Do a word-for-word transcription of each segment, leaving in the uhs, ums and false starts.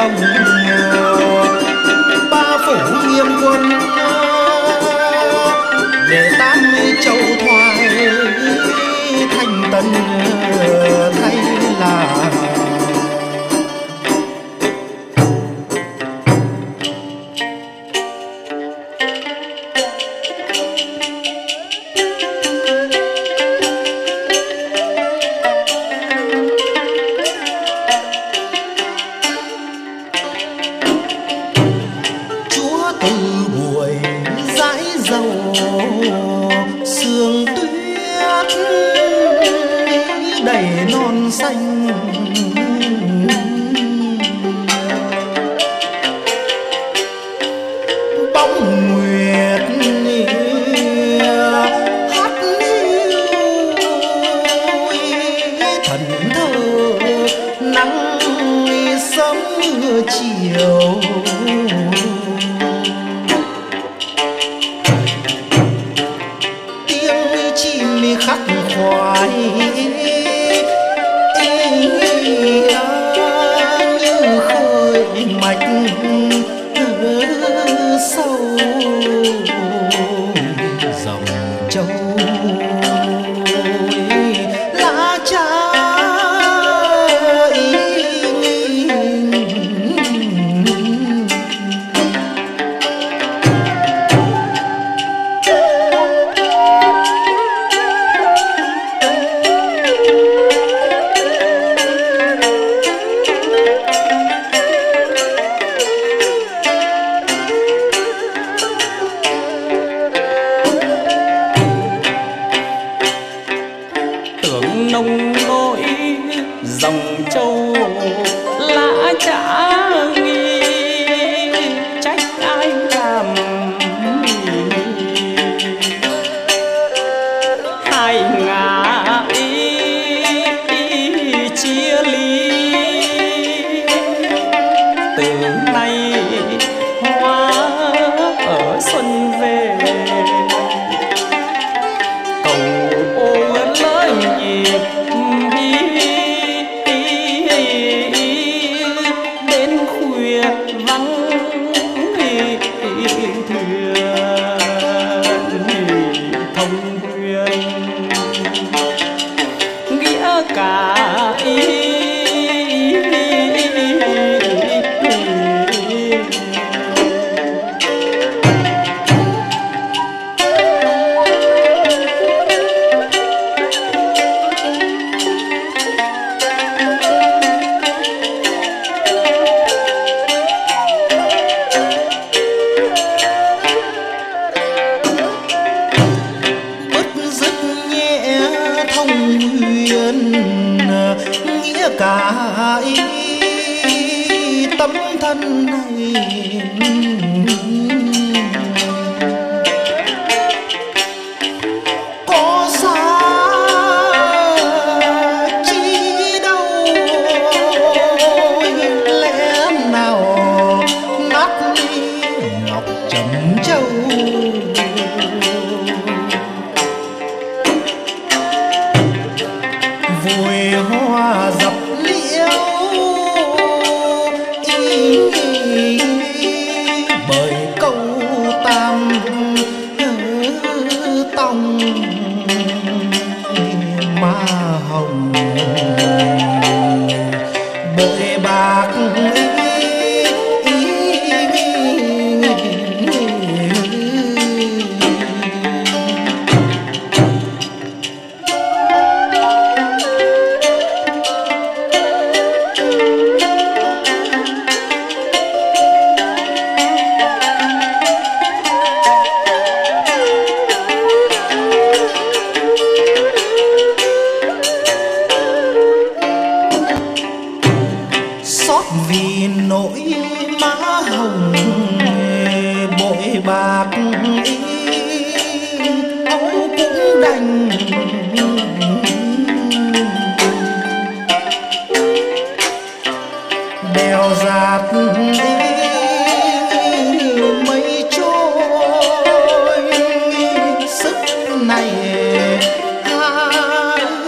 hồng ba phủ nghiêm quân để tám châu thoại thành tân thay là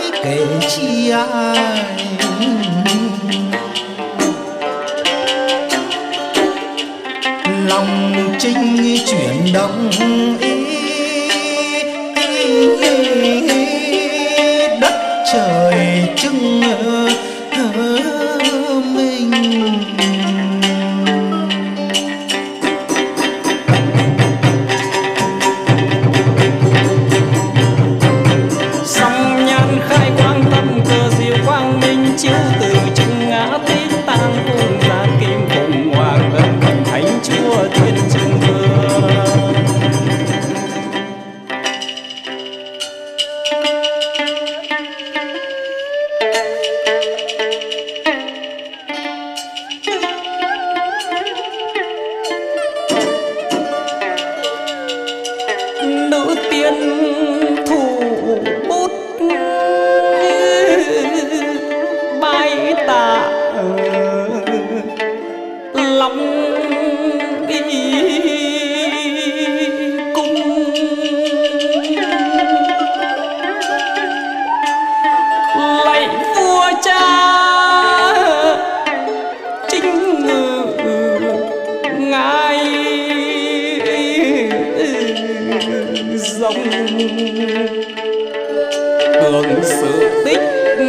chi ai chinh chuyển động ý, đất trời trưng mình. Song nhan khai quang tâm cờ diệu quang minh chiếu từ trưng ngã tích tang cùng gia kim cùng hoàng ân thần thánh chúa thiên trưng vương. Nữ tiên thủ bút bay tạ lòng đi cung, lạy vua cha chính ngự ngài dòng tường sự tích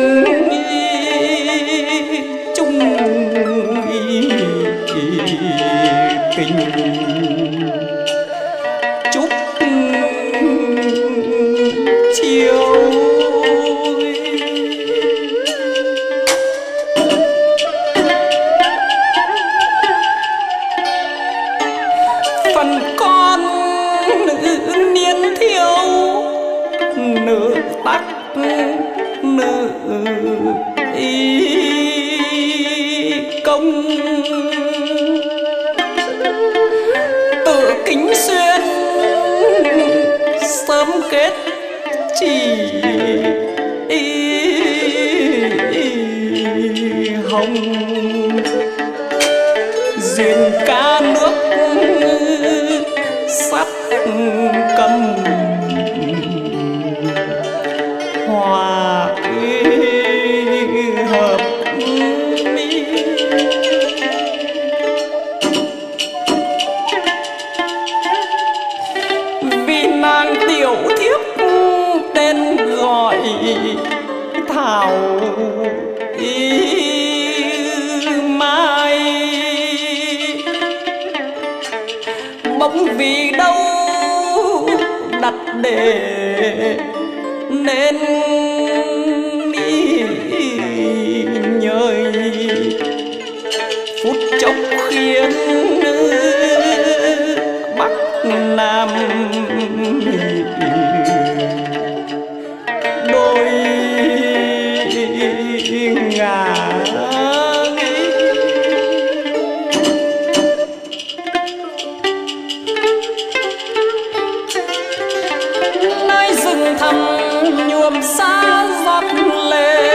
chung kinh chúc chiều phần con nữ niên thiếu nữ tắc nữ y công tự kính xuyên sớm kết chỉ hồng duyên ca nước sắt cầm hòa hợp mỹ. Vì nàng tiểu thiếp tên gọi Thảo Y Mai, bỗng vì đâu đặt để nên đi nhời phút chốc khiến Bắc Nam đôi ngả. Nơi rừng thầm nhuộm xa giọt lệ,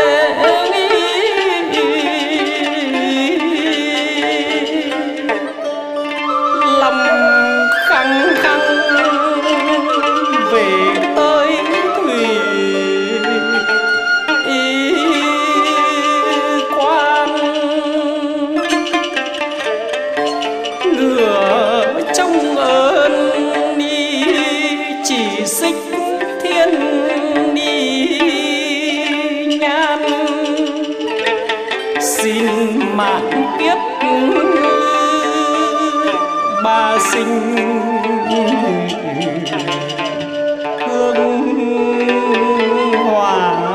lòng khăng khăng về tới thủy quan, ngửa trong ơn đi chỉ xích thiên đi nhan, xin mạng kiếp bà sinh hương hòa.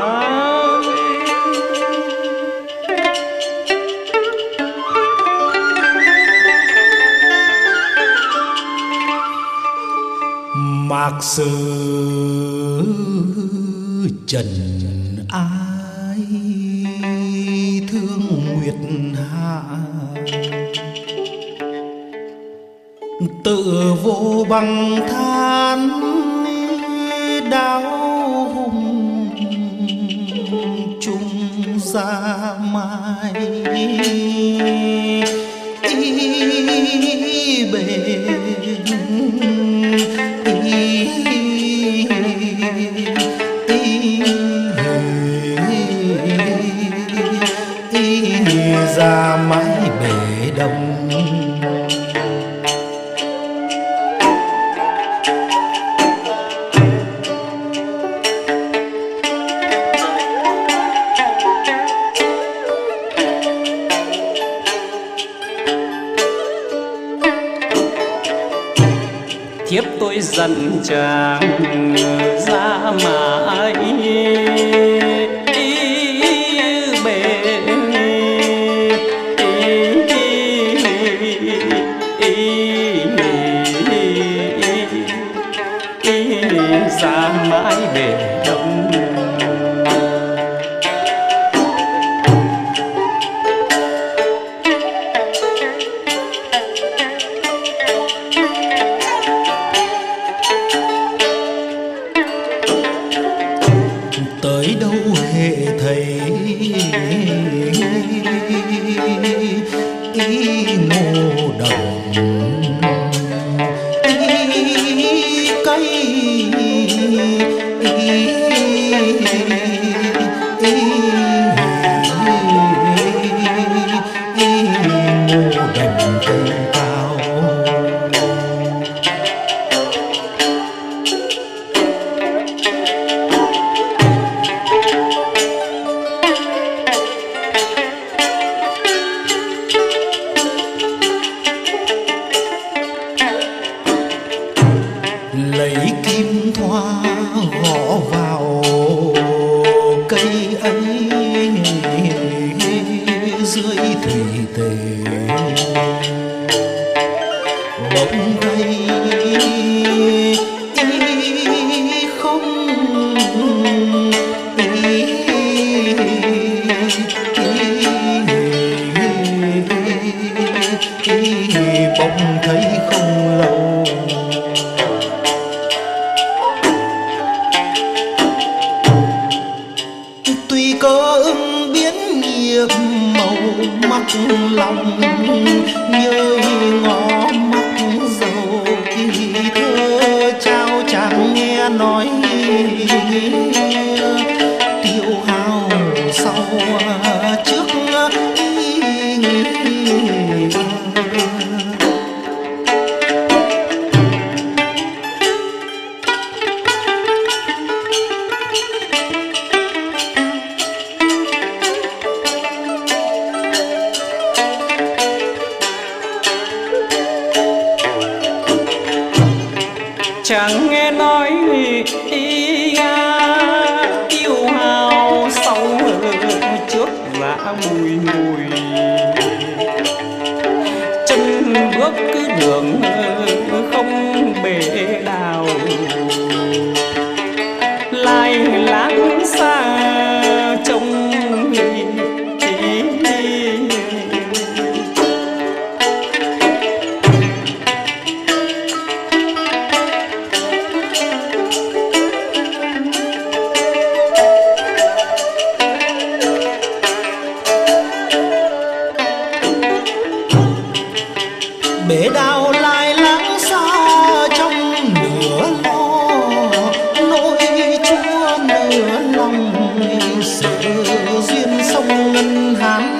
Mạc Sử trần ai thương nguyệt hạ, tự vô bằng than đau hùng chung ra mai ý bền ý ý ra mãi bể đông. dặn chàng ra mãi bền ra mãi bền đông. Tới đâu hệ thầy ý ngô đồng ý cây ý ý ý ngô đồng cây cao. Lấy kim thoa gõ vào cây ấy dưới thủy tề bỗng thấy ý không ý ý bỗng thấy không lâu. Tuy có ưng biến nhiệt màu mắt lòng như ngó mắt dầu kỳ thơ trao chàng nghe nói tiêu hao sau trước chẳng nghe nói ý nga tiêu hao sau trước vã bùi ngùi chân bước cứ đường không bể đào lai láng xa trông bể đào lai láng xa trong nửa lo nỗi chúa nửa lòng sự duyên sông ngân hán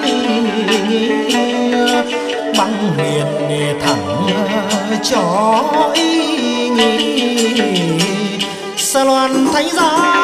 băng miền thẳng cho ý nghĩ xa loan thánh giá